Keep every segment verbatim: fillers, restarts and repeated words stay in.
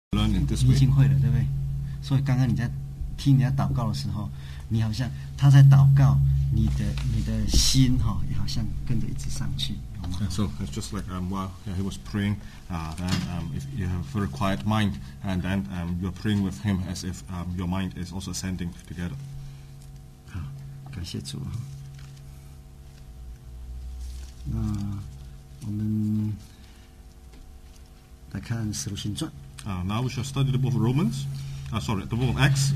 learn in this 你 way. 已经会了，对不对？所以刚刚你在听人家祷告的时候，你好像他在祷告，你的你的心哈、哦，也好像跟着一直上去，好吗？ And so it's just like um, while yeah, he was praying, uh, then um, if you have a very quiet mind, and then um, you're praying with him as if um, your mind is also ascending together. 好，感谢主。那我们来看《使徒行传》。 Uh, now we shall study the book of Romans. Uh, sorry, the book of Acts.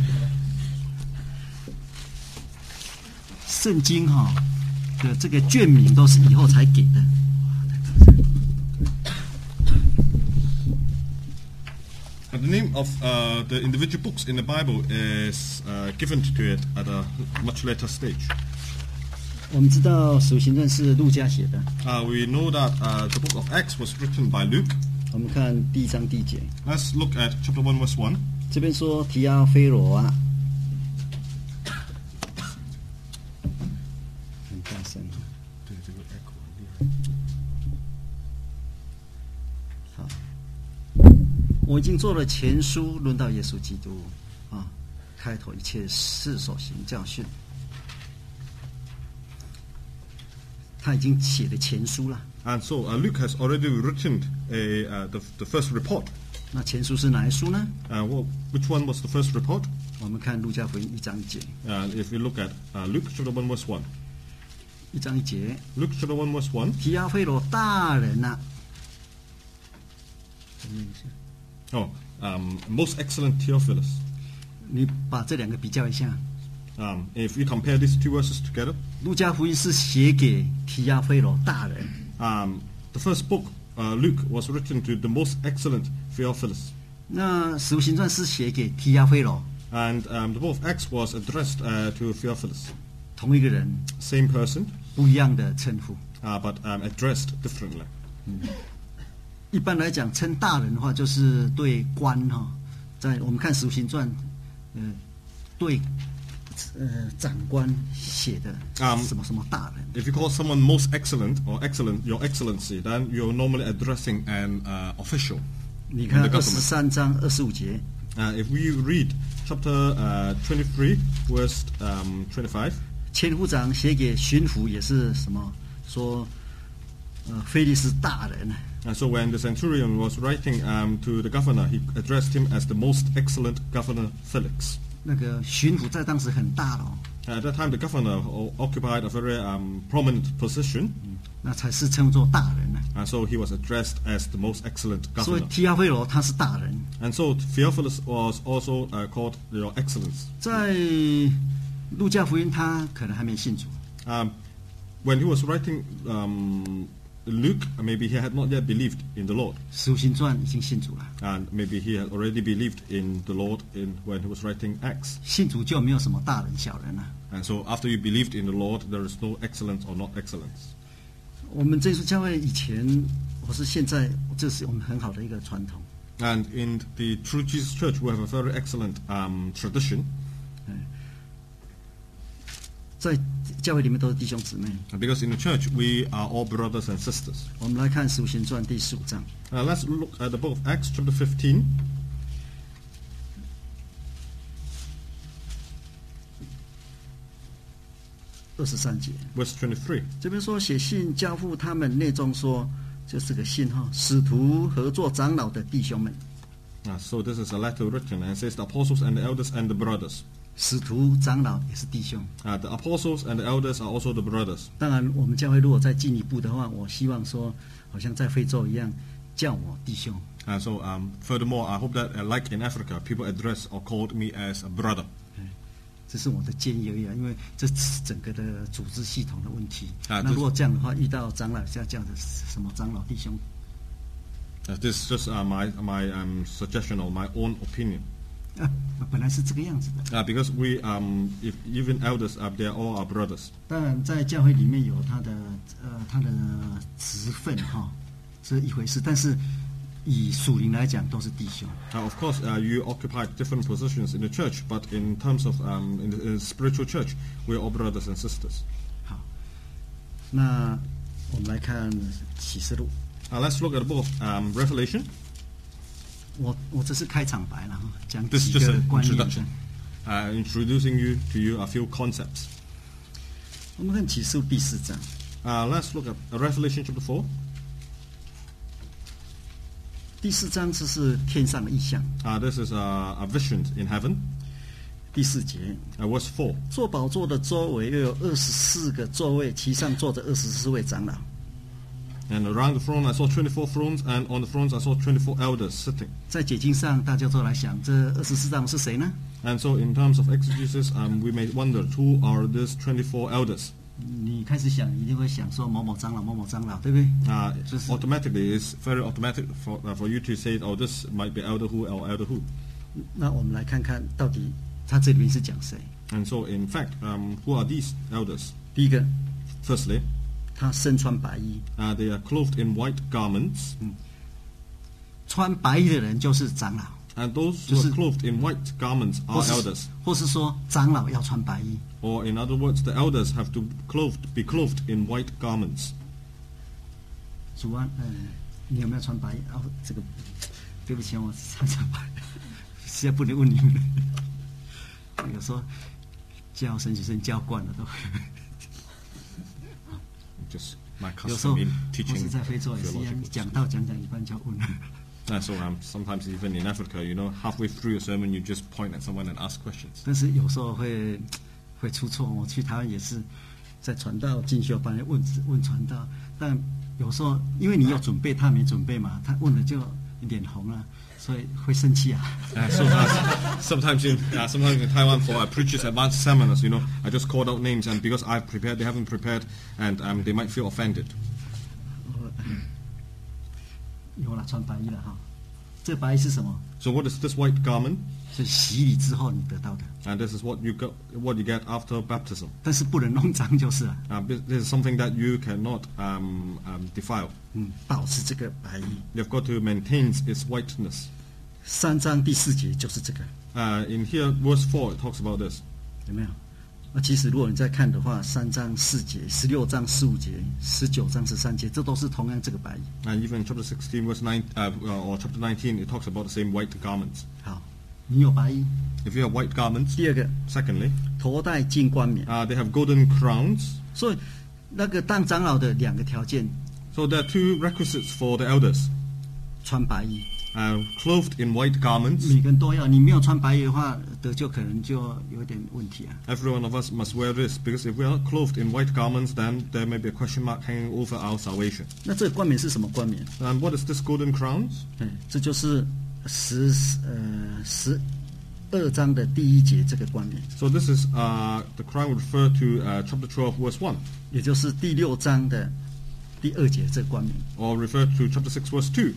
圣经哈、哦、的这个卷名都是以后才给的。 Uh, the name of uh, the individual books in the Bible is uh, given to it at a much later stage. 我们知道《使徒行传》是路加写的。 Uh, we know that uh, the book of Acts was written by Luke. 我们看第一章第一节， Let's look at chapter one, verse one. 这边说提阿非罗啊，很大声。好，我已经做了前书，论到耶稣基督啊，开头一切事所行教训。他已经写了前书了。 And so uh, Luke has already written a, uh, the, the first report. 那前书是哪一书呢？ Uh, well, which one was the first report? 我们看路加福音一章一节， Uh, if we look at uh, Luke chapter one, verse one. 一章一节， Luke chapter one, verse one. 提阿非罗大人呐、啊，再念一下。 Oh, um, most excellent Theophilus. 你把这两个比较一下， Um, if we compare these two verses together, 路加福音是写给提阿非罗大人， um, the first book, uh, Luke, was written to the most excellent Theophilus. 那使徒行传是写给提阿非罗， And um, the book of Acts was addressed uh, to Theophilus. 同一个人， Same person, 不一样的称呼。 uh, but um, addressed differently. 一般来讲，称大人的话，就是对官哈，在我们看使徒行传，呃，对。 呃，长官写的 Um, 什么什么大人， If you call someone most excellent or excellent, your excellency, then you're normally addressing an uh, official. 你看 in the 二十 government. 三章二十五节， Uh, if we read chapter uh, twenty-three, verse um, twenty-five, 千夫长写给巡抚也是什么说，呃，菲利斯大人， and so when the centurion was writing um, to the governor, he addressed him as the most excellent governor Felix. 那个巡抚在当时很大了、哦， At that time, the governor o- occupied a very um, prominent position, 那才是称作大人呢。 and so he was addressed as the most excellent 所以 governor. 提阿非罗他是大人， And so Theophilus was also uh, called your excellence. 在路加福音他可能还没信主， Um, when he was writing um, Luke, maybe he had not yet believed in the Lord, 使徒行传已经信主了， and maybe he had already believed in the Lord in when he was writing Acts. 信主就没有什么大人小人了。 And so after you believed in the Lord, there is no excellence or not excellence. 我们这所教会以前或是现在，这是我们很好的一个传统。 And in the True Jesus Church, we have a very excellent um, tradition. 在教会里面都是弟兄姊妹。 Because in the church, we are all brothers and sisters. 我们来看《使徒行传》第十五章， Now let's look at the book of Acts, chapter fifteen. 二十三节， Verse twenty-three. 这边说写信交付他们，内中说就是个信哈，使徒合作长老的弟兄们， Uh, so this is a letter written, and it says the apostles and the elders and the brothers. 使徒长老也是弟兄。 Uh, the apostles and the elders are also the brothers. 当然，我们教会如果再进一步的话，我希望说，好像在非洲一样，叫我弟兄。 And so, um, furthermore, I hope that, uh, like in Africa, people address or called me as a brother. 这是我的建议而已啊，因为这是整个的组织系统的问题。 啊那如果这样的话，遇到长老要叫的什么长老弟兄， Uh, this is just uh, my my um, suggestion or my own opinion. 啊，本来是这个样子的。 Uh, because we, um, if even elders, uh, they are all our brothers. 当然，在教会里面有他的呃他的职分哈，这一回事。但是以属灵来讲，都是弟兄。 Uh, of course, uh, you occupy different positions in the church, but in terms of um, in, the, in the spiritual church, we are all brothers and sisters. 好，那我们来看启示录。 Uh, let's look at the book of um, Revelation. 我我这是开场白了哈，讲 This 几 is just 个 an 观念。 introduction, uh, introducing you to you a few concepts. 我们看启示录第四章， Uh, let's look at Revelation chapter four. 第四章这是天上的意象， Uh, this is a, a vision in heaven. 第四节， Uh, verse four. 坐宝座的周围又有二十四个座位，其上坐着二十四位长老。 And around the throne I saw twenty-four thrones, and on the thrones I saw twenty-four elders sitting. 在解经上，大家都来想，这二十四长老是谁呢？ And so in terms of exegesis, um, we may wonder, who are these twenty-four elders? 你开始想，一定会想说某某长老、某某长老，对不对？ Uh, Just- automatically, it's very automatic for, uh, for you to say, oh, this might be elder who or elder who. 那我们来看看到底他这里面是讲谁？ And so, in fact, um, who are these elders? 第一个， Firstly, 他身穿白衣， uh, they are clothed in white garments, 穿白衣的人就是长老， and those who are Just- clothed in white garments 或 are 是 elders. 或是说长老要穿白衣。 Or, in other words, the elders have to clothed, be clothed in white garments. 主啊，呃，你有没有穿白衣？哦，这个对不起，我常常白，现在不能问你们。有时候教神学生教惯了都。 Just my 有时候 custom in 我 teaching 是在非洲也是一样， theological 讲到讲讲一半就问。 Uh, so um, sometimes even in Africa, you know, halfway through a sermon, you just point at someone and ask questions. 但是有时候会会出错。我去台湾也是在传道进修班问问传道，但有时候因为你有准备，他没准备嘛，他问了就脸红了，所以会生气啊。 Uh, so uh, sometimes in uh, sometimes in Taiwan for uh, preachers advanced seminars, you know, I just called out names, and because I've prepared, they haven't prepared, and um, they might feel offended. 有了穿白衣了哈，这白衣是什么？ So what is this white garment? 是洗礼之后你得到的， And this is what you go, what you get after baptism. 但是不能弄脏就是了。 Uh, this this is something that you cannot um, um, defile. 嗯，保持这个白衣。 You've got to maintain its whiteness. 三章第四节就是这个， Uh, in here, verse four, it talks about this. 有没有？那其实如果你再看的话，三章四节、十六章十五节、十九章十三节，这都是同样这个白衣。 And even in chapter sixteen, verse nine, uh, or chapter nineteen, it talks about the same white garments. 好，你有白衣。 If you have white garments, 第二个， secondly, 头戴金冠冕。 uh, they have golden crowns. 所以那个当长老的两个条件， So there are two requisites for the elders. 穿白衣， Uh, clothed in white garments. 每个人都要。你没有穿白衣的话，得救可能就有点问题啊。 Every one of us must wear this, because if we are not clothed in white garments, then there may be a question mark hanging over our salvation. 那这个冠冕是什么冠冕？ And what is this golden crowns? 嗯，这就是十呃十二章的第一节这个冠冕， So this is uh, the crown refer to uh, chapter twelve, verse one, 也就是第六章的第二节这个冠冕。 or refer to chapter six, verse two.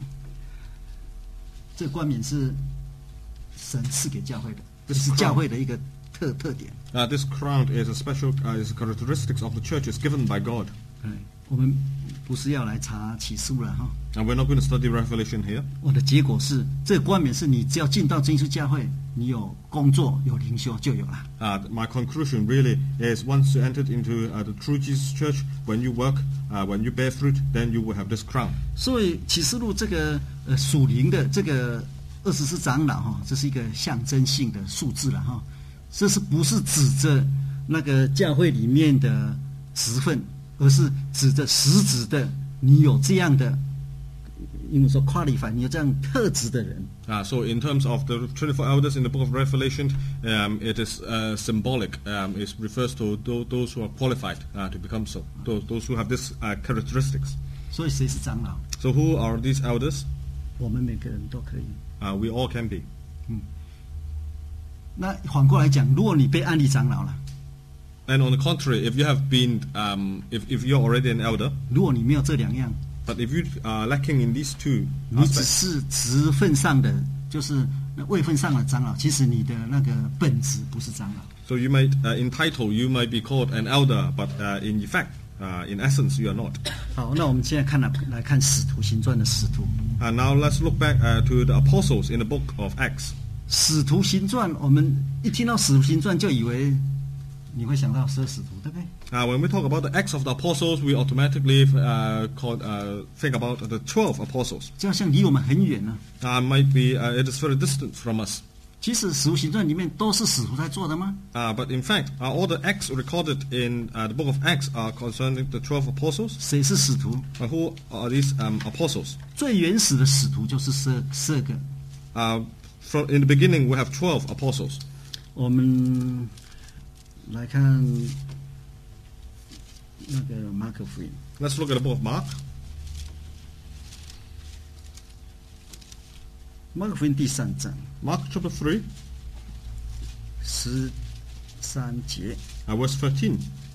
这个冠冕是神赐给教会的，这 This 是 crown 教会的一个特特点。 Uh, this crown is a special uh, is a characteristics of the church. It's given by God. 嗯，我们不是要来查启示了哈。 And we're not going to study Revelation here. 我的结果是，这个冠冕是你只要进到真耶稣教会，你有工作有灵修就有了。 Uh, my conclusion really is once you entered into uh, the true Jesus church, when you work, uh, when you bear fruit, then you will have this crown. 所以启示录这个呃属灵的这个二十四长老哈，这是一个象征性的数字了哈。这是不是指着那个教会里面的职分，而是指着实质的你有这样的，因为说 qualify， 你有这样特质的人。 Uh, so in terms of the twenty-four elders in the book of Revelation, um, it is uh, symbolic. Um, it refers to tho- those who are qualified uh, to become so, those, those who have these uh, characteristics. 所以谁是长老？ So who are these elders? 我们每个人都可以。 Uh, we all can be. 那反过来讲，如果你被安立长老了， And on the contrary, if you have been, um, if, if you're already an elder, 如果你没有这两样， but if you are lacking in these two 你只 aspects, 是职分上的，就是那位分上的长老，其实你的那个本质不是长老。 so you might, uh, in title, you might be called an elder, but uh, in effect, uh, in essence, you are not. 好，那我们现在看来来看使徒行传的使徒。 And now let's look back uh, to the apostles in the book of Acts. 使徒行传，我们一听到使徒行传就以为你会想到十二使徒，对不对？ Uh, when we talk about the Acts of the Apostles, we automatically uh, call, uh, think about the twelve apostles. 这好像离我们很远呢、 Uh, might be uh, it is very distant from us. 其实使徒行传里面都是使徒在做的吗？ Uh, but in fact, uh, all the acts recorded in uh, the book of Acts are concerning the twelve apostles. 谁是使徒？ Uh, who are these um, apostles? 最原始的使徒就是十二十二个。 Uh, from in the beginning, we have twelve apostles. 我们来看那个马可福音， Let's look at the book of Mark. 马可福音第三章 Mark chapter three, 十三节， uh, verse thirteen.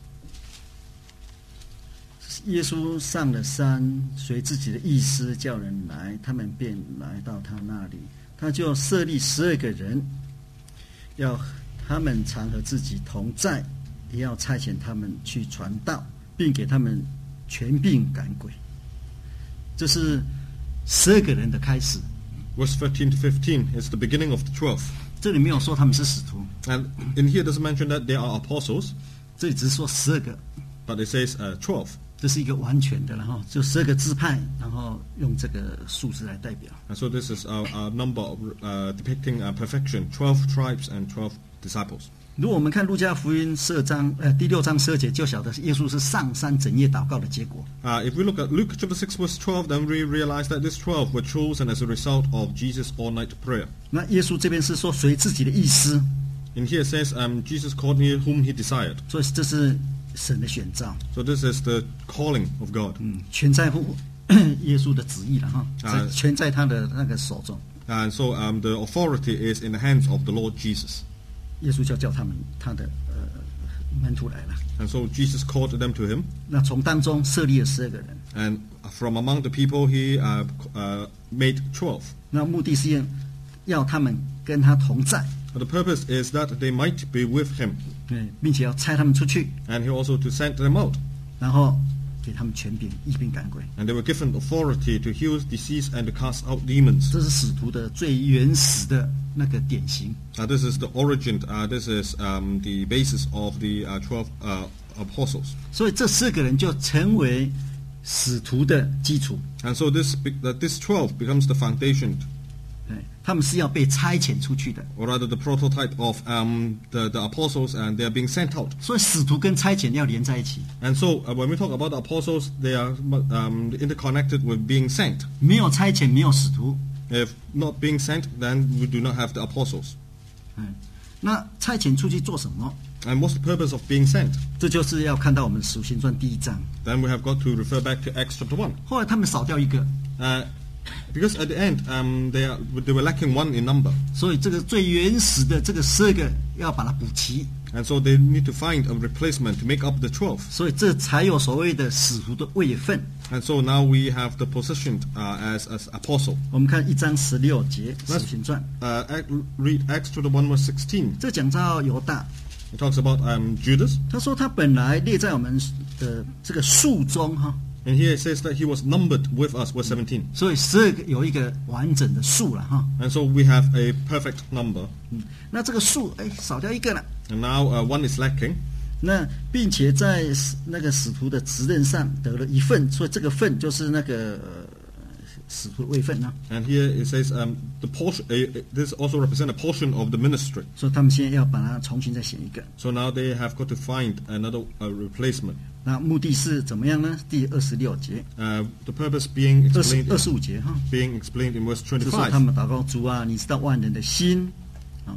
耶稣上了山，随自己的意思叫人来，他们便来到他那里，他就设立十二个人，要他们常和自己同在，也要差遣他们去传道，并给他们权柄赶鬼。这是十二个人的开始。 Verse thirteen to fifteen is the beginning of the twelve. 这里没有说他们是使徒， And in here it doesn't mention that they are apostles, 这里只是说十二个， but it says uh, twelve. 这是一个完全的，然后就十二个支派，然后用这个数字来代表。 And so this is a, a number of, uh, depicting uh, perfection, twelve tribes and twelve disciples. 如果我们看路加福音十二章，呃，第六章十二节，就晓得耶稣是上山整夜祷告的结果。 Uh, if we look at Luke chapter six verse twelve, then we realize that these twelve were chosen as a result of Jesus' all-night prayer. 那耶稣这边是说随自己的意思， In here it says, um, Jesus called me whom he desired. 所以这是神的选召， So this is the calling of God. 嗯，全在乎耶稣的旨意了哈， 啊这全在他的那个手中。 And so um, the authority is in the hands of the Lord Jesus. 耶稣就叫他们他的呃门徒来了， And so Jesus called them to him. 那从当中设立了十二个人， And from among the people he uh, uh, made twelve. 那目的是要要他们跟他同在， But the purpose is that they might be with him. 对，并且要差他们出去， And he also to send them out. 然后给他们权柄，医病赶鬼。 And they were given authority to heal disease and to cast out demons. 这是使徒的最原始的那个典型。 Uh, this is the origin, uh, this is um, the basis of the uh, twelve uh, apostles. 所以这四个人就成为使徒的基础。 And so this, be- that this twelve becomes the foundation, 对，他们是要被差遣出去的。 or rather the prototype of um, the, the apostles, and they are being sent out. 所以使徒跟差遣要连在一起， And so uh, when we talk about the apostles, they are um, interconnected with being sent. 没有差遣，没有使徒。 If not being sent, then we do not have the apostles. 嗯，那差遣出去做什么？ And what's the purpose of being sent? 这就是要看到我们《使徒行传》第一章。 Then we have got to refer back to Acts chapter one. 后来他们少掉一个， Uh, because at the end, um, they, are, they were lacking one in number. 所以这个最原始的这个十二个要把它补齐， And so they need to find a replacement to make up the twelve. 所以这才有所谓的使徒的位分。 And so now we have the position uh, as, as apostle. 我们看一章十六节《使徒行传》， Uh, act, read Acts chapter one verse sixteen. 这讲到犹大， It talks about um, Judas. 他说他本来列在我们的这个数中哈， And here it says that he was numbered with us, verse seventeen. 所以十二个有一个完整的数了哈。 And so we have a perfect number. 嗯，那这个数哎少掉一个了， And now uh, one is lacking. 那并且在使那个使徒的职任上得了一份，所以这个份就是那个、呃、使徒的位分啊。 And here it says um, the portion. Uh, this also represents a portion of the ministry. 所以他们现在要把它重新再选一个。 So now they have got to find another uh, replacement. 那目的是怎么样呢？第二十六节、 Uh, the purpose being 二十 explained, 二十五节哈， being explained in verse 就说他 twenty-five. 们祷告主啊，你知道万人的心啊，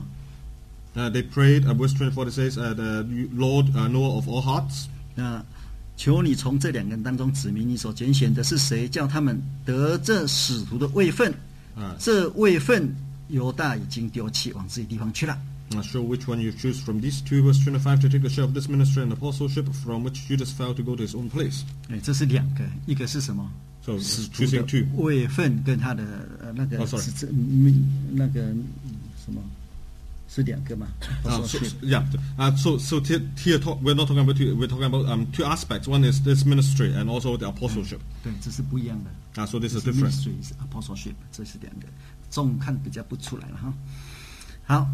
Uh, they prayed. Uh, verse twenty-four it says, uh, the Lord uh, knower of all hearts. 那求你从这两个人当中指明你所拣选的是谁，叫他们得这使徒的位分。 啊这位分犹大已经丢弃，往自己地方去了。 Not sure which one you choose from these two, verse twenty-five, to take the share of this ministry and apostleship, from which Judas fell to go to his own place. 哎，这是两个，一个是什么？ So 使 it's 徒 choosing 的 two. 位分跟他的呃那个 Oh, sorry. 是这嗯那个嗯什么是两个嘛？ Uh, 我 so, 说 so- yeah. Uh, so so t- here talk, we're not talking about two. We're talking about um, two aspects. One is this ministry and also the apostleship. 对，这是不一样的。 Uh, so this is 这是 different. ministry 是 apostleship，这是两个，重看比较不出来了哈。好，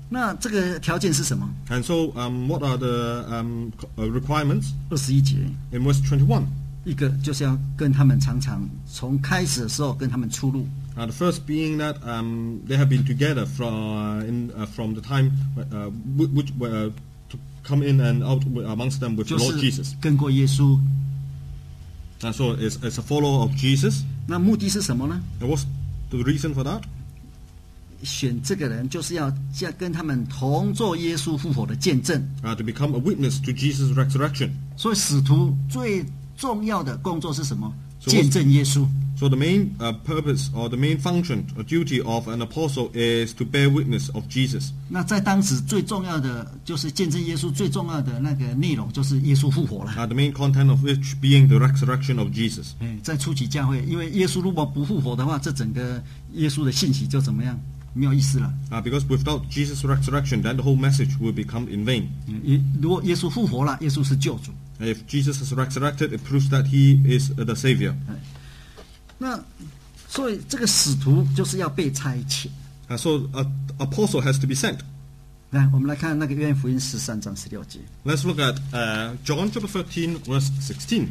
那这个条件是什么？ And so, um, what are the um, co- uh, requirements? 二十一节， In verse twenty-one, 一个就是要跟他们常常从开始的时候跟他们出入， uh, the first being that um, they have been together from uh, in uh, from the time uh, wh- which were to come in and out wi- amongst them with the 就 Lord 是 Jesus. 跟过耶稣。 And so, it's, it's a follower of Jesus. 那目的是什么呢？ And what's the reason for that? 选这个人就是要要跟他们同做耶稣复活的见证。 Uh, to become a witness to Jesus' resurrection. 所以使徒最重要的工作是什么？ So 见证耶稣。 So the main uh, purpose or the main function or duty of an apostle is to bear witness of Jesus. 那在当时最重要的就是见证耶稣，最重要的那个内容就是耶稣复活了。 Uh, the main content of which being the resurrection of Jesus. 哎，在初期教会，因为耶稣如果不复活的话，这整个耶稣的信息就怎么样？没有意思了。 Uh, because without Jesus' resurrection, then the whole message will become in vain. 嗯耶如果耶稣复活了，耶稣是救主。 If Jesus is resurrected, it proves that he is uh, the Savior. 那所以这个使徒就是要被差遣。 Uh, so an apostle has to be sent. 来，我们来看那个约翰福音十三章十六节。 Let's look at uh, John chapter thirteen, verse sixteen.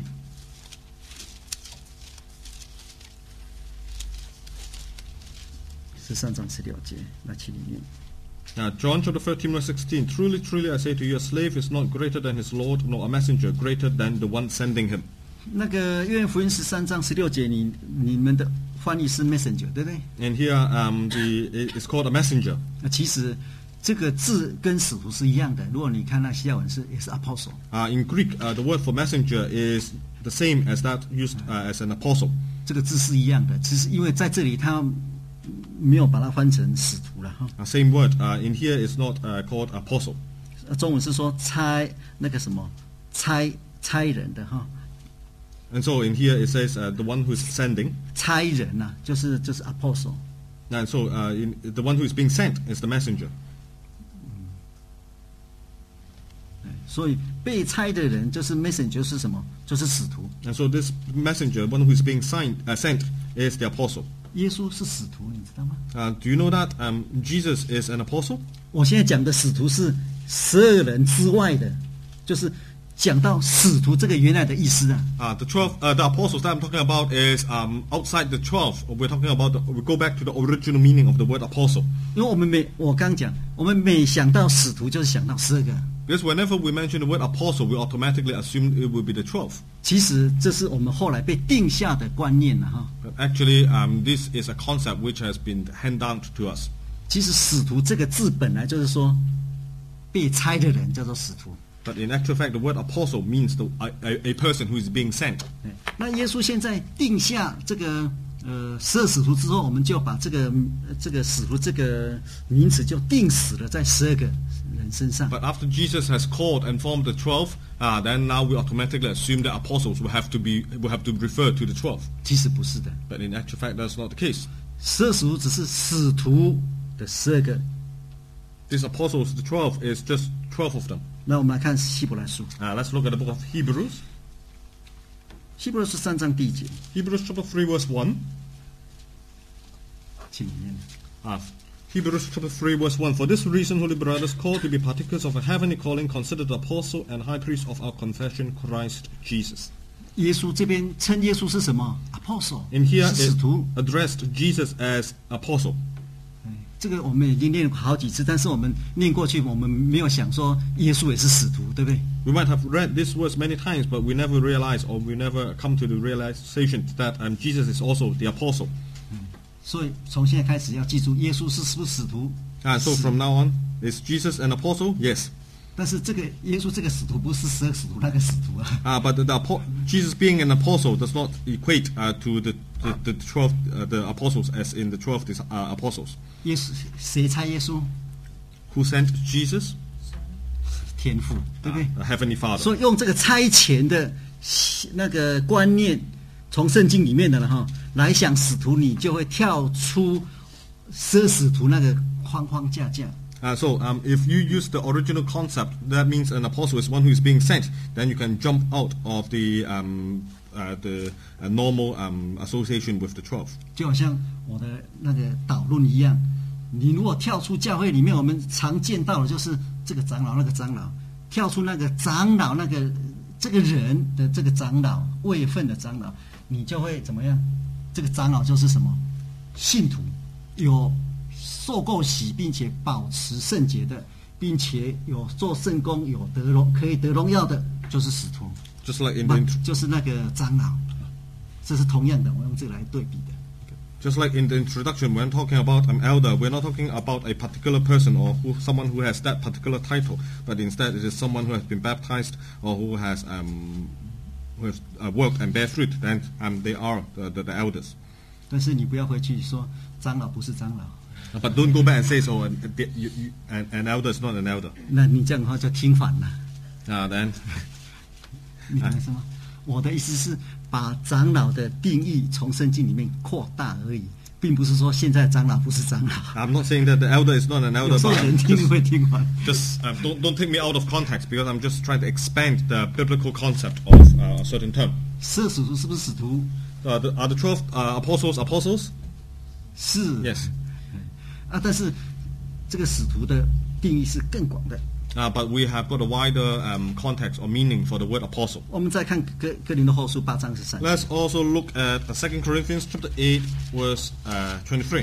十三章十六节，那其里面。 Uh, John chapter thirteen, verse sixteen. Truly, truly, I say to you, a slave is not greater than his Lord, nor a messenger greater than the one sending him. 那个约翰福音十三章十六节，你你们的翻译是 messenger， 对不对？ And here, um, the it- it's called a messenger. 那其实这个字跟使徒是一样的。如果你看那希腊文是也是 apostle， Uh, in Greek, uh, the word for messenger is the same as that used uh, as an apostle. 这个字是一样的，只是因为在这里他没有把它翻成使徒了哈。 Uh, same word. Uh, in here, it's not uh, called apostle. 呃中文是说差那个什么差差人的哈， And so in here, it says uh, the one who's sending. 差人呐、就是就是 apostle。 And so uh, in, the one who is being sent is the messenger. 所以被差的人就是 messenger 是什么？就是使徒。 And so this messenger, one who is being signed, uh, sent, is the apostle. 耶稣是使徒，你知道吗？ Uh, do you know that um, Jesus is an apostle? 我现在讲的使徒是十二人之外的，就是讲到使徒这个原来的意思啊。 Uh, the twelve, uh, the apostles that I'm talking about is um, outside the twelve. We're talking about. The, we go back to the original meaning of the word apostle. 因为我们每我刚讲，我们每想到使徒就是想到十二个， Because whenever we mention the word apostle, we automatically assume it will be the twelve. 其实这是我们后来被定下的观念了哈。 But actually, um, this is a concept which has been handed down to us. 其实使徒这个字本来就是说被差的人叫做使徒。 But in actual fact, the word apostle means the, a, a, a person who is being sent. 对那耶稣现在定下这个呃十二使徒之后，我们就把这个呃这个使徒这个名词就定死了在十二个人身上。 But after Jesus has called and formed the twelve, uh, then now we automatically assume that apostles will have to be will have to refer to the twelve. 其实不是的， But in actual fact, that's not the case. 十二使徒只是使徒的十二个。 These apostles, the twelve, is just twelve of them. 那我们来看希伯来书， Uh, let's look at the book of Hebrews. 希伯来书三章第一节， Hebrews chapter three, verse one. 请里面 Uh, Hebrews chapter three, verse one. For this reason, holy brothers, called to be partakers of a heavenly calling, consider the apostle and high priest of our confession, Christ Jesus. 耶稣这边称耶稣是什么 ？apostle， In here, 是使 it 徒。 addressed Jesus as apostle. 这个我们已经念过好几次，但是我们念过去，我们没有想说耶稣也是使徒，对不对？ We might have read this verse many times, but we never realize or we never come to the realization that um, Jesus is also the apostle. 所以从现在开始要记住，耶稣是是不是使徒？ And so from now on, is Jesus an apostle? Yes. 但是这个耶稣这个使徒不是十二使徒那个使徒啊。 Uh, but the, the apo- Jesus being an apostle does not equate uh, to the the, the twelve uh, the apostles as in the twelve dis- uh, apostles. 耶稣谁猜耶稣？ Who sent Jesus? 天父，对不对？ The Heavenly Father. 所以用这个差遣的那个观念，从圣经里面的了哈，来想使徒，你就会跳出十二使徒那个框框架架。 Uh, so um, if you use the original concept, that means an apostle is one who is being sent. Then you can jump out of the um, uh, the uh, normal um, association with the twelve. 就好像我的那个导论一样， 你如果跳出教会里面，我们常见到的就是这个长老那个长老，跳出那个长老那个这个人的这个长老位分的长老，你就会怎么样？这个长老就是什么？信徒，有受过洗，并且保持圣洁的，并且有做圣工，有得荣可以得荣耀的，就是使徒。 Just like in the int- 就是那个长老，这是同样的，我用这个来对比的。 Just like in the introduction, when talking about an elder, we're not talking about a particular person or who, someone who has that particular title, but instead it is someone who has been baptized or who has um, who has uh, worked and bear fruit. Then um, they are the, the, the elders. 但是你不要回去说长老不是长老。 But don't go back and say so. An, you, you, an, an elder is not an elder. 那你这样的话就听反了。 啊、uh, then 你懂什么？我的意思是把长老的定义从圣经里面扩大而已，并不是说现在长老不是长老。 I'm not saying that the elder is not an elder. 有时候人听会听反。 Just uh, don't don't take me out of context because I'm just trying to expand the biblical concept of uh, a certain term. 十二使徒是不是使徒？ Uh, the, are the twelve uh, apostles apostles? 是。 Yes. 啊，但是这个使徒的定义是更广的。 Uh, but we have got a wider um, context or meaning for the word apostle. 我们再看哥哥林多后书八章十三。 Let's also look at uh, Second Corinthians chapter eight, verse uh, twenty-three.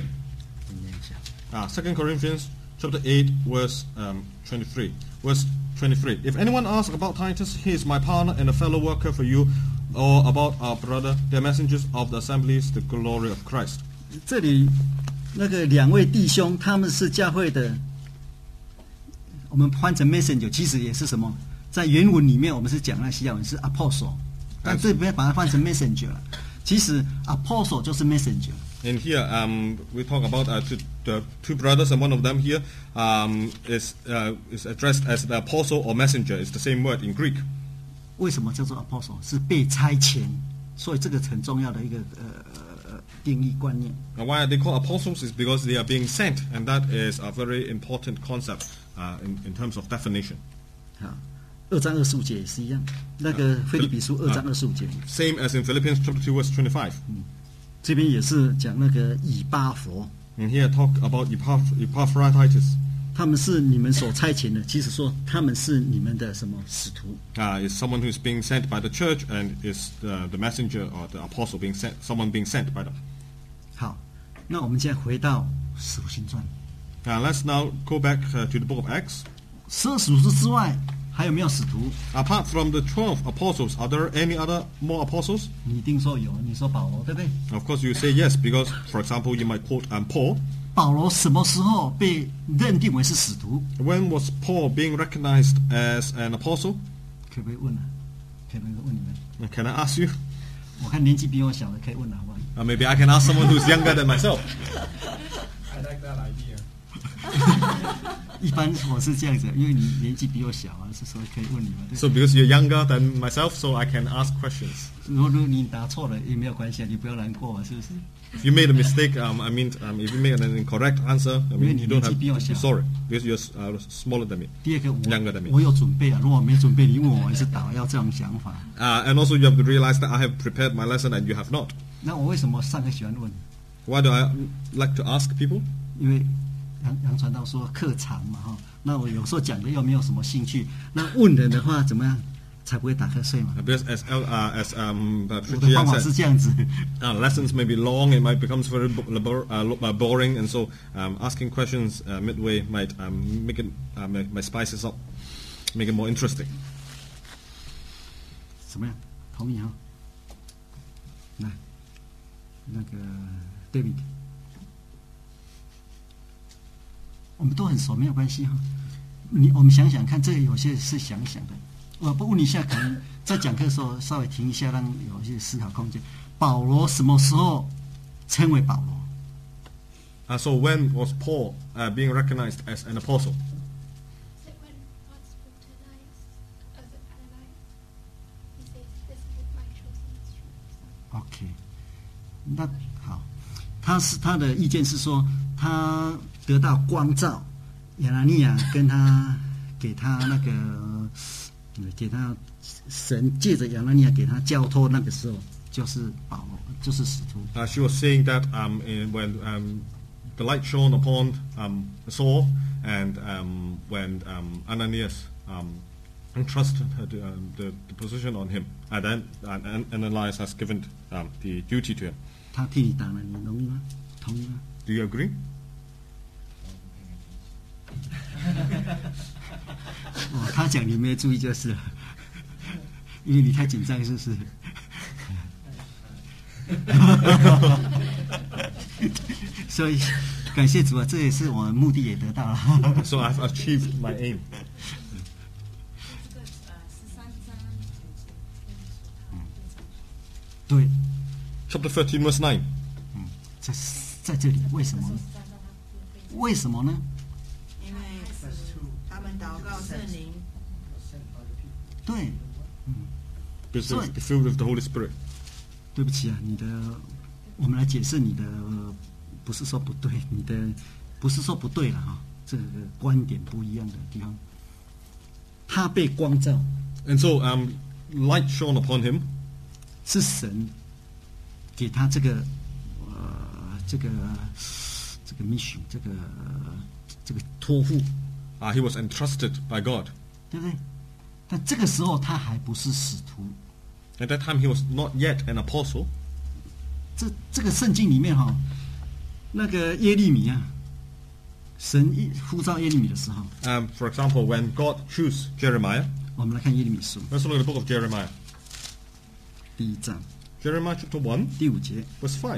Uh, Second Corinthians chapter eight, verse um, twenty-three. Verse twenty-three. If anyone asks about Titus, he is my partner and a fellow worker for you, or about our brother, they are messengers of the assemblies, the glory of Christ. 这里那个两位弟兄，他们是教会的。我们翻成 messenger， 其实也是什么？在原文里面，我们是讲那西亚文是 apostle， 但这边把它翻成 messenger 了。其实 apostle 就是 messenger。 And here, um, we talk about uh, two, the two brothers, and one of them here um, is uh, is addressed as the apostle or messenger. It's the same word in Greek. 为什么叫做 apostle？ 是被差遣，所以这个很重要的一个呃呃定义观念。 Now, why are they called apostles? Is because they are being sent, and that is a very important concept. Uh, in, in terms of definition. 好，二章二十五节也是一样。那个腓立比书二章二十五节 ，same as in Philippians chapter two verse twenty-five. 嗯，这边也是讲那个以巴弗。 And here talk about Epaph- Epaphroditus. 他们是你们所差遣的，其实说他们是你们的什么使徒？ Uh, is someone who is being sent by the church and is the, the messenger or the apostle being sent, someone being sent by them. 好，那我们现在回到使徒行传。 Now let's now go back uh, to the book of Acts. 十二使徒之外，还有没有使徒？ Apart from the twelve apostles, are there any other more apostles? 你一定说有，你说保罗对不对？ Of course, you say yes because, for example, you might quote um, Paul. 保罗什么时候被认定为是使徒？ When was Paul being recognized as an apostle? 可不可以问啊？可不可以问你们？ Can I ask you? 我看年纪比我小的可以问了，好不好？ Uh, maybe I can ask someone who's younger than myself. I like that idea. 一般我是这样子，因为你年纪比我小啊，是所以可以问你们。 So because you're younger than myself, so I can ask questions. 如果你答错了也没有关系啊，你不要难过啊，是不是？ If you made a mistake, um, I mean, um, if you make an incorrect answer, I mean, you don't have to be sorry because you're uh, smaller than me, 第二个我 younger than me. 我有准备啊，如果我没准备，你问我，我也是答要这种想法。 Uh, and also, you have to realize that I have prepared my lesson and you have not. 那我为什么上课喜欢问？ Why do I like to ask people? 因为杨杨传道说课长嘛哈，那我有时候讲的又没有什么兴趣，那问人的话怎么样才不会打瞌睡嘛？ Because as uh, as um, 我 Patricia 的方法是 said, 这样子。 uh, lessons may be long, it might become very bo- labor, uh, lo- uh, boring, and so um, asking questions uh, midway might um, make it uh, make, my spices up, make it more interesting. 怎么样？同意哈？来，那个 David， 我们都很熟，没有关系哈。你我们想想看，这个有些是想想的。我不问一下，可能在讲课的时候稍微停一下，让有一些思考空间。保罗什么时候称为保罗？ Uh, so when was Paul uh, being recognized as an apostle? Is it when God spoke to Ananias? Was it Ananias? He says, "This is my chosen instrument." OK， 那好，他是他的意见是说，他得到光照，亚拿尼亚跟他给他那个，给他神借着亚拿尼亚给他交托，那个时候就是保罗，就是使徒。 Uh, she was saying that um, in, when um, the light shone upon um, Saul, and um, when um, Ananias um, entrusted the, um, the, the position on him, and then and, and Ananias has given um, the duty to him. 他替你挡了，你同意吗？同意吗？ Do you agree? 哦，他讲你没有注意就是了，因为你太紧张，是不是？所以感谢主啊，这也是我们目的也得到了。 So I've achieved my aim. 这个呃十三章九节跟你说他非常好。 对， Chapter thirteen, verse nine. 在在这里为什么呢？为什么呢？ 因为他们祷告圣灵， 对， Because So- they're filled with the Holy Spirit. 对不起啊，你的，我们来解释你的，呃不是说不对，你的不是说不对了哈，这个观点不一样的地方。他被光照， And so um, light shone upon him. 是神给他这个呃这个这个 mission 这个这个托付， Uh, he was entrusted by God. 对不对？但这个时候他还不是使徒。 At that time, he was not yet an apostle. 这这个圣经里面哈、那个耶利米啊，神一呼召耶利米的时候， Um, for example, when God chose Jeremiah, 我们来看耶利米书 let's look at the book of Jeremiah. 第一章 Jeremiah chapter one, 第五节， verse five.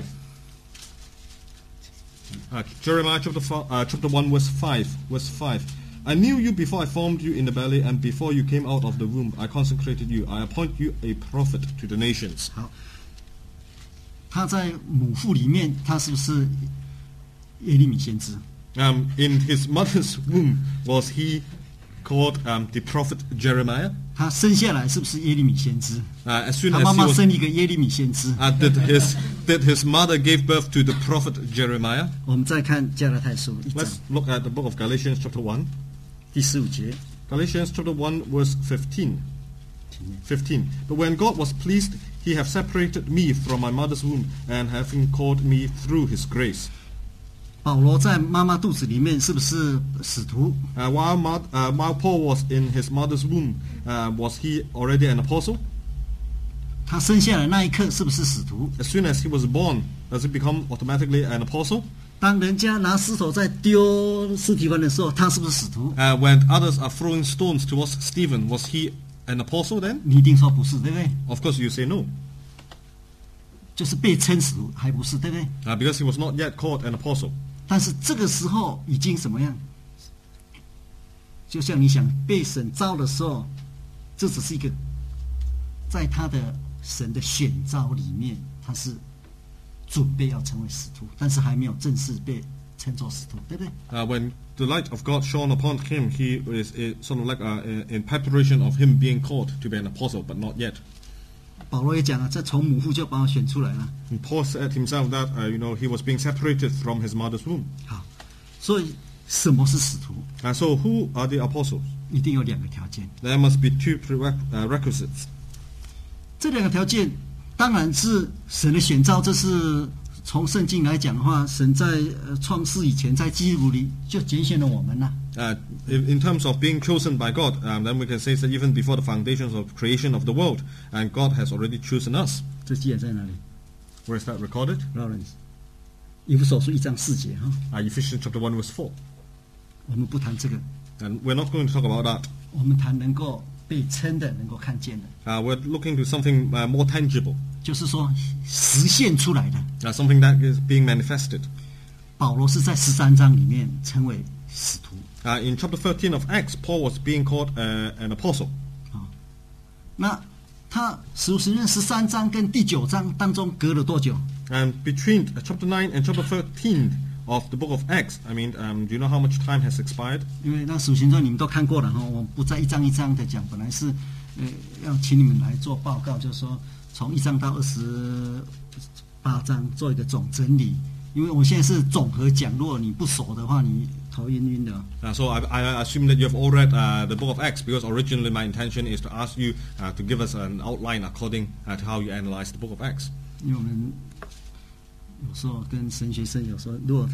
Uh, Jeremiah chapter, fi- uh, chapter one, verse five. Verse five. I knew you before I formed you in the belly, and before you came out of the womb, I consecrated you. I appoint you a prophet to the nations. 好，他在母腹里面，他是不是耶利米先知？ Um, in his mother's womb, was he called um, the prophet Jeremiah? 他生下来是不是耶利米先知？ Uh, as soon 他 as 妈 he 妈 was, 生一个耶利米先知。 uh, did his did his mother gave birth to the prophet Jeremiah? 我们再看加拉太书一章 Let's look at the book of Galatians chapter one. 第十五节， Galatians chapter one, verse fifteen. 请念 fifteen. But when God was pleased, he have separated me from my mother's womb, and having called me through his grace. 保罗在妈妈肚子里面是不是使徒？ Uh, while, Mar- uh, while Paul was in his mother's womb, uh, was he already an apostle? 他生下来那一刻是不是使徒？ As soon as he was born, does he become automatically an apostle? 当人家拿石头在丢尸体凡的时候，他是不是使徒？ Uh, when others are throwing stones towards Stephen, was he an apostle then? 你一定说不是，对不对？ Of course, you say no, 就是被称使徒，还不是，对不对？ uh, because he was not yet called an apostle. 但是这个时候已经什么样？就像你想被神召的时候，这只是一个在他的神的选召里面，他是准备要成为使徒，但是还没有正式被称作使徒，对不对？ Uh, when the light of God shone upon him, he is uh, sort of like uh, in in preparation of him being called to be an apostle, but not yet. 保罗也讲了，这从母腹就把我选出来了。 And Paul said himself that uh, you know he was being separated from his mother's womb. 好，所以什么是使徒？ And so, who are the apostles? 一定有两个条件。 There must be two prerequisites. 这两个条件当然是神的选召，这是从圣经来讲的话，神在呃创世以前，在基督里就拣选了我们了。 Uh, in, in terms of being chosen by God, um, then we can say that even before the foundations of creation of the world, and God has already chosen us. 这记载在哪里 Where is that recorded? ？Lawrence，以弗所书一章四节哈， Uh, Ephesians chapter one verse four. 我们不谈这个， And we're not going to talk about that. 我们谈能够被称的、能够看见的， Uh, we're looking to something uh, more tangible, 就是说实现出来的。 uh, something that is being manifested. 保罗是在十三章里面称为使徒 Uh, in chapter thirteen of Acts, Paul was being called uh, an apostle. 啊。那他使徒行传十三章跟第九章当中隔了多久？ And between uh, chapter nine and chapter thirteen of the book of Acts, I mean, um, do you know how much time has expired? 因为那使徒行传你们都看过了哈，我不再一章一章的讲，本来是呃要请你们来做报告，就是说从一章到二十八章做一个总整理。因为我现在是总和讲，如果你不熟的话，你头晕晕的。 Uh, so I, I assume that you have all read uh, the book of Acts, because originally my intention is to ask you uh, to give us an outline according uh, to how you analyze the book of Acts. 因为我们有时候跟神学生有时候，如果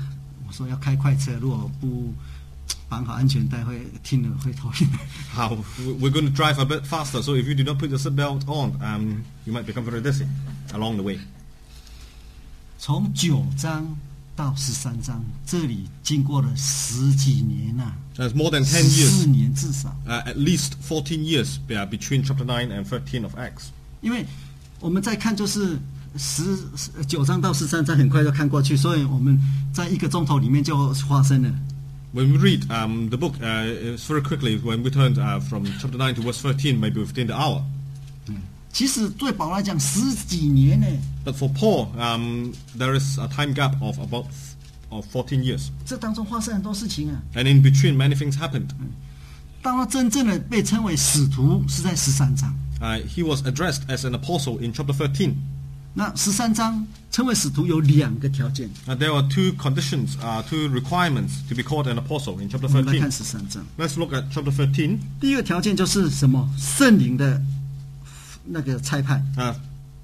我说要开快车，如果不绑好安全带，会听了会头晕。 How we're going to drive a bit faster, so if you do not put your seatbelt on, um, you might become very dizzy along the way. 从九章到十三章，这里经过了十几年呐、啊， There's more than 十 ten 四 years, 年至少。 uh, at least fourteen years uh, between chapter nine and thirteen of Acts. 因为我们在看就是十九章到十三章很快就看过去，所以我们在一个钟头里面就发生了。 When we read um, the book, uh, it's very quickly when we turn uh, from chapter nine to verse thirteen, maybe within the hour. 其实对保罗来讲十几年呢， But for Paul, um, there is a time gap of about f- of fourteen years, 这当中发生很多事情啊。 and in between, many things happened. 当他真正的被称为使徒是在十三章， Uh, he was addressed as an apostle in chapter thirteen. 那十三章称为使徒有两个条件， Uh, there are two conditions, uh, two requirements to be called an apostle in chapter 我们来 thirteen. 看十三章。 Let's look at chapter thirteen. 第一个条件就是什么？圣灵的那个差派， Uh,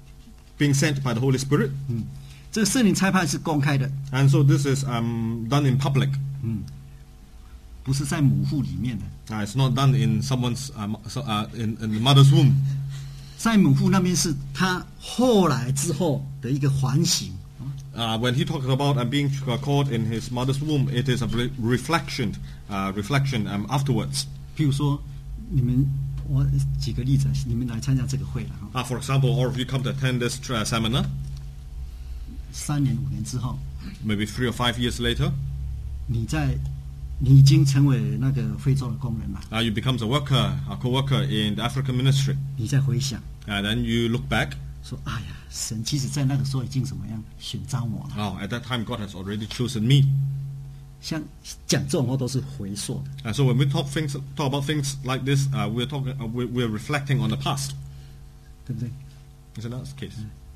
being sent by the Holy Spirit. 这个圣灵差派是公开的， And so this is um, done in public. 不是在母腹里面的。 Uh, it's not done in someone's um, so, uh, in, in the mother's womb. 在母腹那边是他后来之后的一个反省。 Uh, when he talks about um, being uh, called in his mother's womb, it is a re- reflection, uh, reflection um, afterwards. 譬如说，你们我举个例子，你们来参加这个会了哈， Uh, for example, all of you come to attend this uh, seminar, 三年五年之后， maybe three or five years later, 你在你已经成为那个非洲的工人了， uh, you become a worker, a co-worker in the African ministry. 你再回想 And then you look back, 说，哎呀，神其实在那个时候已经怎么样选召我了。 oh, at that time God has already chosen me. 像讲这种话都是回溯的， And so when we talk things, talk about things like this, uh, we're talking, uh, we're, we're reflecting on the past. 对不对？ Isn't that the case?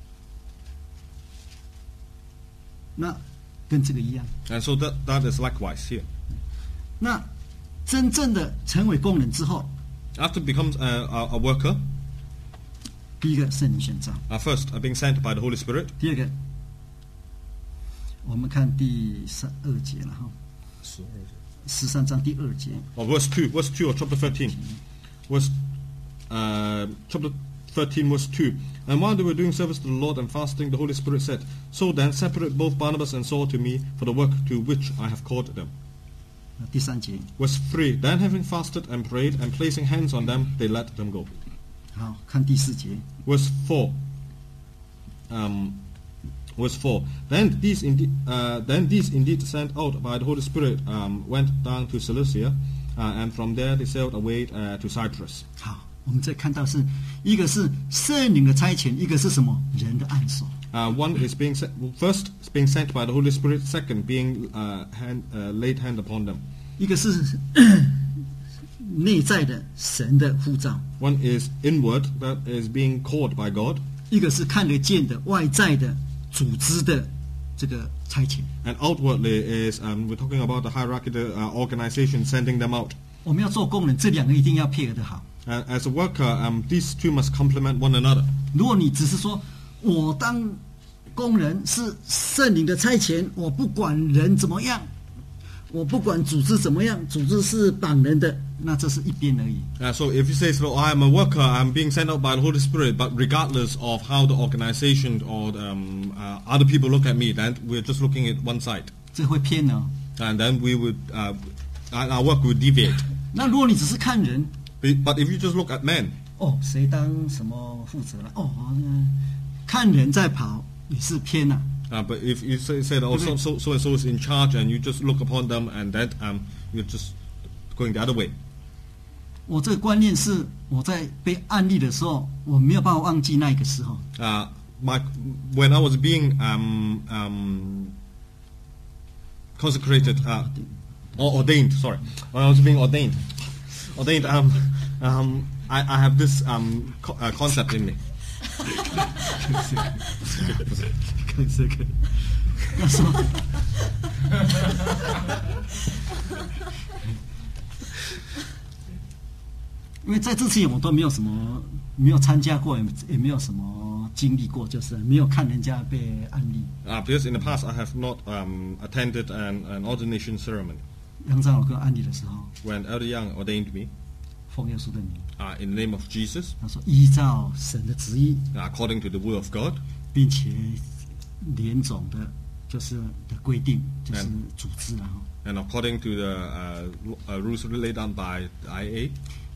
那跟这个一样， And so that, that is likewise here. 那真正的成为工人之后， After becomes a, a, a worker, 第一个圣灵选召， uh, first uh, being sent by the Holy Spirit. 第二个，我们看第三二节了哈，十三章第二节， Or verse two, verse two of chapter thirteen. Verse, uh, chapter thirteen, verse two. And while they were doing service to the Lord and fasting, the Holy Spirit said, So then separate both Barnabas and Saul to me for the work to which I have called them. 第三节， Verse three. Then having fasted and prayed and placing hands on them, they let them go. 好看第四节， Verse four. Um, verse four. Then these indeed, uh, then these indeed sent out by the Holy Spirit um, went down to Cilicia, uh, and from there they sailed away uh, to Cyprus. 好，我们再看到是一个是圣灵的差遣，一个是什么人的按手。 Uh, one is being sent, first being sent by the Holy Spirit. Second, being uh, hand, uh, laid hand upon them. 一个是内在的神的呼召， One is inward, that is being called by God, 一个是看得见的外在的组织的这个差遣。 and outwardly is um, we're talking about the hierarchy, the uh, organization sending them out. 我们要做工人，这两个一定要配合得好。 And as a worker, um, these two must complement one another. 如果你只是说我当工人是圣灵的差遣，我不管人怎么样，我不管组织怎么样，组织是绑人的，那这是一边而已。 Uh, so if you say, so I am a worker, I'm being sent out by the Holy Spirit, but regardless of how the organization or um, uh, other people look at me, then we're just looking at one side. 这会偏哦。 And then we would, uh, our our work would deviate. 那如果你只是看人， But but if you just look at men, 哦，谁当什么负责了？哦，嗯看人在跑也是偏呐、 uh, but if you say, say that oh, so, so, so and so is in charge, and you just look upon them, and then um, you're just going the other way. 我这个观念是我在被案例的时候，我没有办法忘记那个时候。 Uh, my, when I was being um, um, consecrated, uh, or ordained, sorry, when I was being ordained, ordained, um, um, I, I have this um, co- uh, concept in me. 可以是可以。那时候，因为在之前我都没有什么，没有参加过，也也没有什么经历过，就是没有看人家被安利。 Uh, because in the past I have not um, attended an, an ordination ceremony. 杨长老跟安利的时候， When Elder Young ordained me, 奉耶稣的名， uh, in the name of Jesus, 他说依照神的旨意， uh, according to the will of God, 并且联总的，就是的规定，就是嗯组织然后。 and according to the uh, lo- uh, rules laid down by the I A,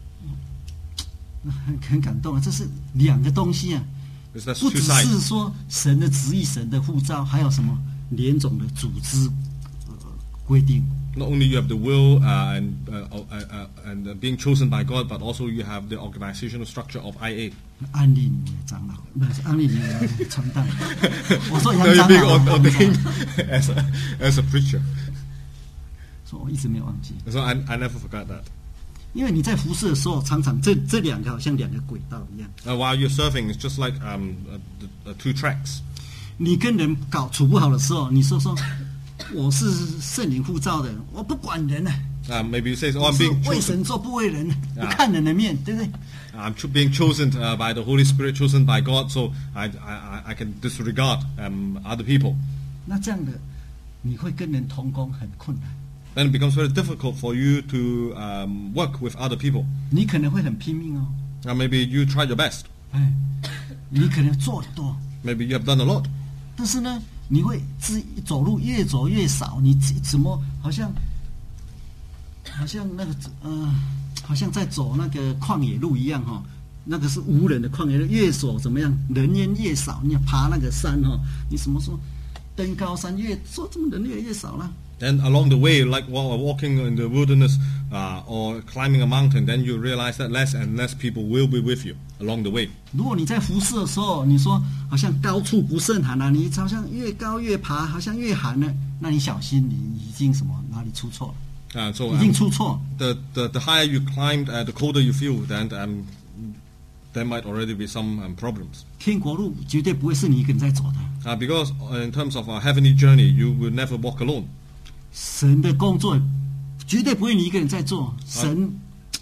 很很感动啊！这是两个东西啊， because that's 不 two 只 sides. 是说神的旨意、神的护照，还有什么联总的组织呃规定。 Not only you have the will uh, and uh, uh, uh, and uh, being chosen by God, but also you have the organizational structure of I A. 安利你的长老，不是安利你的传道。我说 So 杨 you're 长 being 老 ord- 啊， ordained as a, as a preacher. 说我一直没有忘记， So I, I never forgot that. 因为你在服侍的时候，常常这这两个好像两个轨道一样。 Uh, while you're serving, it's just like um, uh, the, uh, two tracks. 你跟人搞处不好的时候，你说说我是圣灵护照的，我不管人啊， Uh, maybe you say, "Oh, 我 I'm 是 being 为 chosen. 神做不为人，不啊看人的面，对不对？ I'm cho- being chosen uh, by the Holy Spirit, chosen by God, so I, I, I- I can disregard um, other people." 那这样的，你会跟人同工很困难， Then it becomes very difficult for you to um, work with other people. 你可能会很拼命哦， Now, maybe you tried your best. 哎，你可能做的多， Maybe you have done a lot. 但是呢，你会自走路越走越少，你怎怎么好像好像那个呃，好像在走那个旷野路一样哈、哦，那个是无人的旷野路，越走怎么样，人烟越少。你要爬那个山哈、哦，你什么说登高山越说怎么人越来越少了？ And along the way, like while walking in the wilderness uh, or climbing a mountain, then you realize that less and less people will be with you along the way. 如果你在服侍的时候，你说好像高处不胜寒啊，你好像越高越爬，好像越寒呢，那你小心，你已经什么哪里出错了？ Uh, so 已经 um, 出错。 the, the the higher you climbed, uh, the colder you feel, then um, there might already be some um, problems. 天国路绝对不会是你一个人在走的， Uh, because uh, in terms of a heavenly journey, you will never walk alone. 神的工作绝对不会你一个人在做，神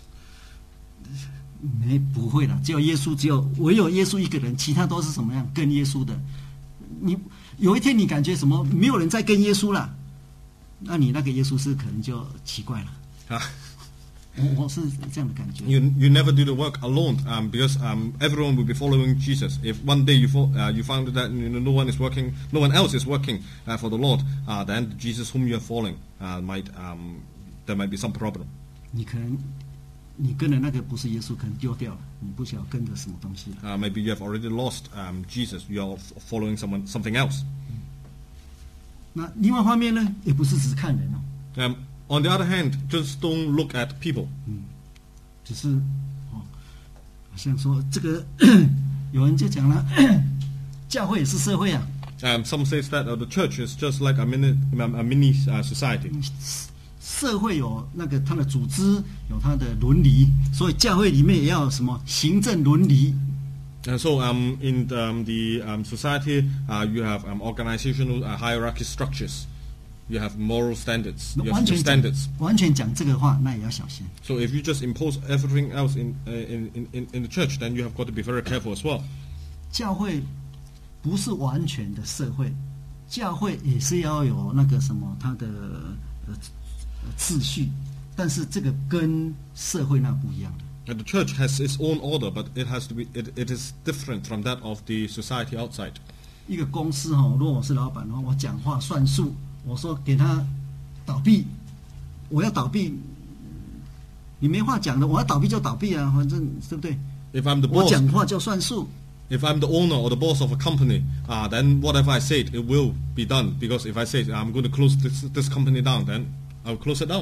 没不会了，只有耶稣，只有唯有耶稣一个人，其他都是什么样跟耶稣的。你有一天你感觉什么没有人在跟耶稣了，那你那个耶稣是可能就奇怪了。 Uh, 我我是这样的感觉。 you you never do the work alone um, because um, everyone will be following Jesus. If one day you fo- uh, you found that you know, no one is working, no one else is working uh, for the Lord, uh, then Jesus whom you are following uh, might um, there might be some problem. 你可能你跟的那个不是耶稣，可能丢掉了，你不晓得跟着什么东西了。 Uh, maybe you have already lost um, Jesus. You are f- following someone something else. 那另外一方面呢，也不是只看人哦， Um, on the other hand, just don't look at people. 只是哦，好像说这个有人就讲了，教会也是社会啊， Um, some says that uh, the church is just like a mini a mini uh, society. 社会有那个它的组织，有它的伦理，所以教会里面也要有什么行政伦理。 And so um, in um, the um, society, uh, you have um, organizational uh, hierarchy structures. You have moral standards. 那 You 完 have your 全讲 standards. 完全讲这个话，那也要小心。 So if you just impose everything else in, uh, in, in, in in the church, then you have got to be very careful as well. 教会不是完全的社会，教会也是要有那个什么它的呃呃秩序，但是这个跟社会那不一样的。 And the church has its own order, but it has to be it, it is different from that of the society outside. 一个公司哈、哦，如果我是老板的话，我讲话算数，我说给他倒闭，我要倒闭，你没话讲的，我要倒闭就倒闭啊，反正对不对？ If I'm the 我 boss, 讲话就算数。 if I'm the owner or the boss of a company, uh, then whatever I said, it will be done. Because if I say I'm going to close this this company down, then I'll close it down.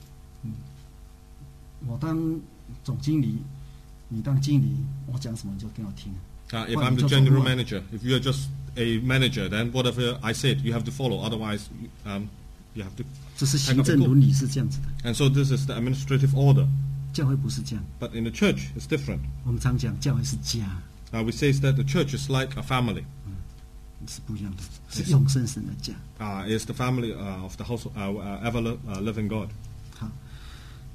我当总经理，你当经理，我讲什么你就给我听。 Uh, if 不然 I'm 你 the 就做不 general 完 manager, if you're just a manager, then whatever I said, you have to follow. Otherwise, um, you have to. 这是行政伦理是这样子的， And so this is the administrative order. 教会不是这样。 But in the church, it's different. 我们常讲教会是家， Uh, we say that the church is like a family. 是不一样的，是永生神的家。 Uh, it's the family uh, of the house, uh, uh, ever li- uh, living God. 好，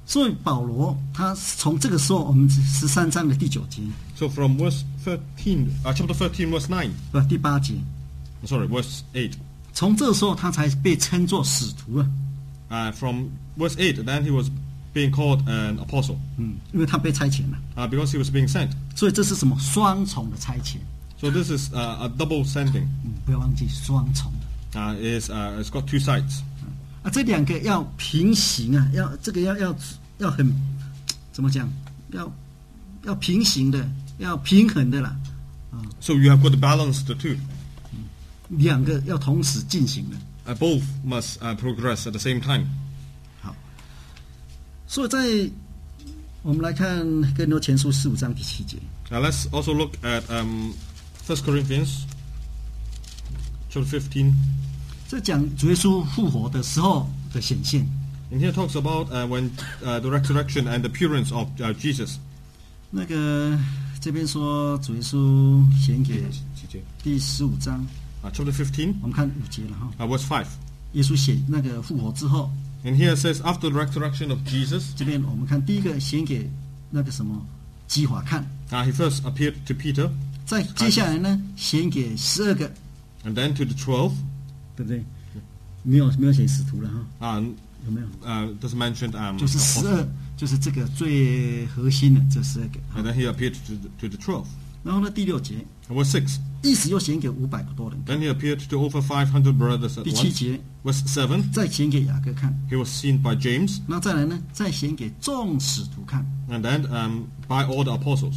所以保罗他从这个时候，我们十三章的第九节， So from verse thirteen, uh, chapter thirteen, verse nine. 不第八节， Sorry, verse eight. 从这个时候他才被称作使徒啊。 Uh, from verse eight, then he was being called an apostle 嗯，因为他被差遣了， uh, because he was being sent. 所以这是什么双重的差遣？ So this is uh, a double sending. 嗯，不要忘记双重的 Uh, is uh, it's got two sides. 啊，这两个要平行啊，要这个要要要很怎么讲？要要平行的，要平衡的啦， So you have got to balance the two. 两个要同时进行的。 Uh, both must uh, progress at the same time. 好，所以在我们来看《哥林多前书》十五章第七节， Now let's also look at um, First Corinthians chapter fifteen. 这讲主耶稣复活的时候的显现。 And here talks about uh, when uh, the resurrection and the appearance of uh, Jesus. 那个这边说主耶稣显给第十五章， Uh, chapter fifteen, 我们看五节了哈。 uh, verse five. 耶稣显那个复活之后， And here it says, after the resurrection of Jesus, 这边我们看第一个显给那个什么基法看， uh, he first appeared to Peter, 再接下来呢显给十二个， and then to the twelve. 对不对？没有没有写使徒了哈， Uh, 有没有？ uh, doesn't mention um, 就是十 apostles. 二，就是这个最核心的这十二个。 And then he appeared to the, to the twelve. 然后呢，第六节， And verse six. 意思又显给五百个多人看。 Then he appeared to over five hundred brothers at 第七 once. 节， Verse seven. 再显给雅各看。 He was seen by James, 那再来呢，再显给众使徒看。 and then um, by all the apostles.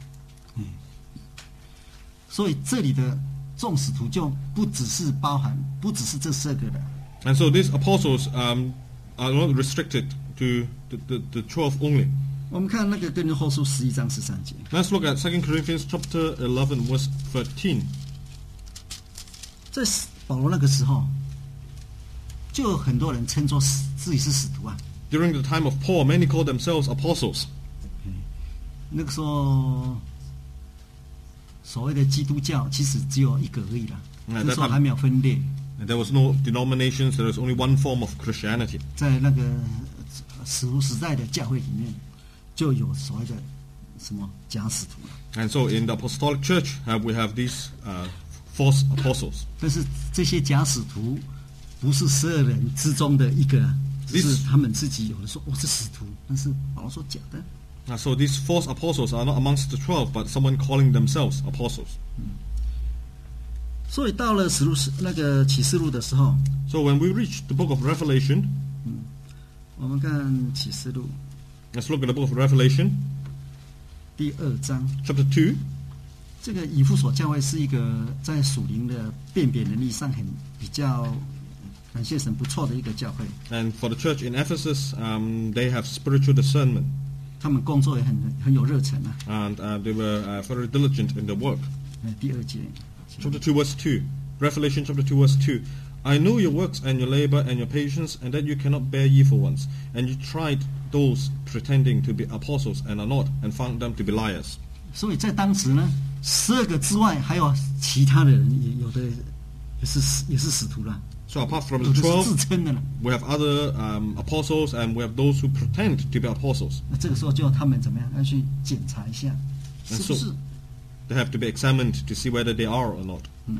所以这里的众使徒就不只是包含，不只是这十二个的， And so these apostles um, are not restricted to the, the, the twelve only. 我们看那个哥林多后书十一章十三节， Let's look at Second Corinthians chapter eleven, verse thirteen. 在保罗那个时候，就有很多人称作使自己是使徒啊。 During the time of Paul, many called themselves apostles. 那个时候，所谓的基督教其实只有一个而已啦， 那那时候还没有分裂， And there was no denominations, there was only one form of Christianity. 在那个使徒时代的教会里面，就有所谓的什么假使徒了。 And so in the apostolic church, uh, we have these uh, false apostles. 但是这些假使徒不是十二人之中的一个啊，只是 This- 他们自己有人说我是使徒，但是保罗说假的。 Uh, so these false apostles are not amongst the twelve, but someone calling themselves apostles. 所以到了使徒那个启示录的时候， So when we reach the book of Revelation, 我们看启示录 let's look at the book of Revelation, 第二章， chapter two. 这个以弗所教会是一个在属灵的辨别能力上很比较感谢神不错的一个教会， And for the church in Ephesus, um, they have spiritual discernment, 他们工作也很很有热忱啊。 and uh, they were uh, very diligent in their work. 嗯，第二节， Chapter two, verse two. Revelation chapter two, verse two. I know your works and your labor and your patience, and that you cannot bear evil ones. And you tried those pretending to be apostles and are not, and found them to be liars. 所以在当时呢，十二个之外还有其他的人，也有的也是也是使徒啦， So apart from 有 the 的是 twelve, 自称的了。 we have other um, apostles, and we have those who pretend to be apostles. 那这个时候就他们怎么样要去检查一下，是不是？ They have to be examined to see whether they are or not.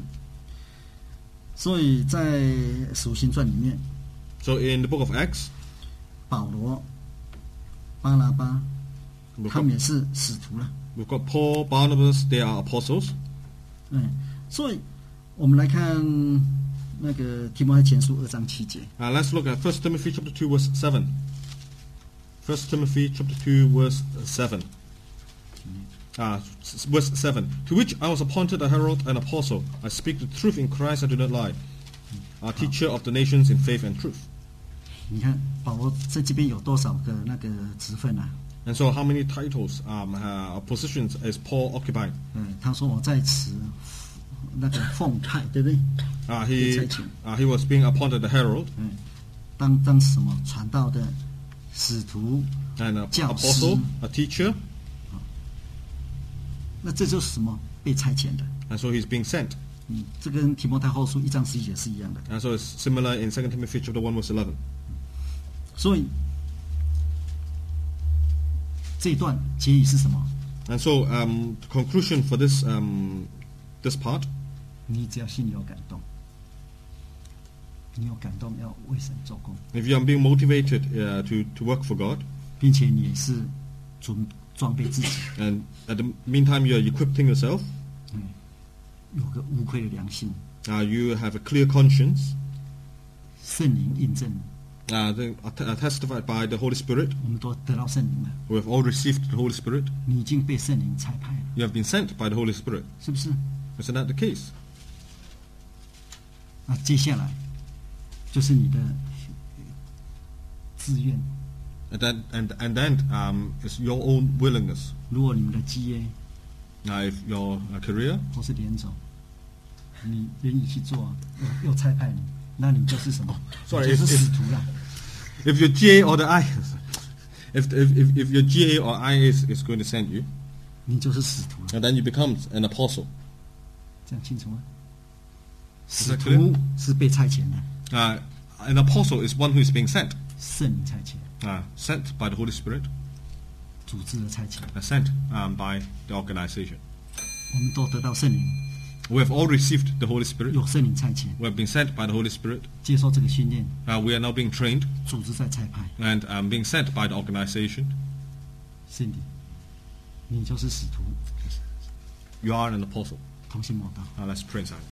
所以在《使徒行传》里面， So in the book of Acts, 保罗、巴拿巴 we've 他 got, 们也是使徒了。 we've got Paul, Barnabas, they are apostles. 嗯，所以我们来看那个提摩太前书二章七节， Uh, let's look at First Timothy chapter two, verse seven. First Timothy chapter two, verse seven. Uh, s- verse seven. To which I was appointed a herald and apostle. I speak the truth in Christ, I do not lie. A teacher of the nations in faith and truth. 你看保罗在这边有多少个那个职分啊？ And so how many titles, um, uh, positions is Paul occupying? 嗯，他说我在此那个奉派，对不对？ Uh, he, 被差遣。 uh, he was being appointed a herald 嗯，当当什么传道的使徒， and an 教师。 apostle, a teacher, 那这就是什么被差遣的。 and so he's being sent. 嗯，这跟提摩太后书一章十一节是一样的。 And so it's similar in Second Timothy chapter one, verse eleven. 所以这一段结语是什么？ And so, um, the conclusion for this um, this part, 你只要心里有感动，你有感动要为神做工， if you are being motivated uh, to, to work for God, 并且你也是准装备自己， and at the meantime you are equipping yourself, 有个无愧的良心， uh, you have a clear conscience, 圣灵印证， uh, the, uh, testified by the Holy Spirit. 我们都得到圣灵了， We have all received the Holy Spirit. 你已经被圣灵差派了， You have been sent by the Holy Spirit. 是不是？ Isn't that the case? 那接下来就是你的自愿。 And then, and, and then um, it's your own willingness. 如果你们的基业 Now, if your uh, career 或是联总，你愿意去做，又又差派你，那你就是什么？ sorry, 你就是 if- 使徒了。 if your G A or the I, if, if, if, if your G A or I is, is going to send you, 你就是使徒了， and then you become an apostle. 这样清楚吗？ Is 使 that clear? 徒是被差遣的， Uh, an apostle is one who is being sent, 圣灵差遣， uh, sent by the Holy Spirit, 组织的差遣， uh, sent um, by the organization. 我们都得到圣灵， We have all received the Holy Spirit. 有圣灵差遣， We have been sent by the Holy Spirit. 接受这个训练， Uh, we are now being trained 组织在差派。 and um, being sent by the organization. Cindy，你就是使徒， You are an apostle. 同心谋道。 Now let's pray inside.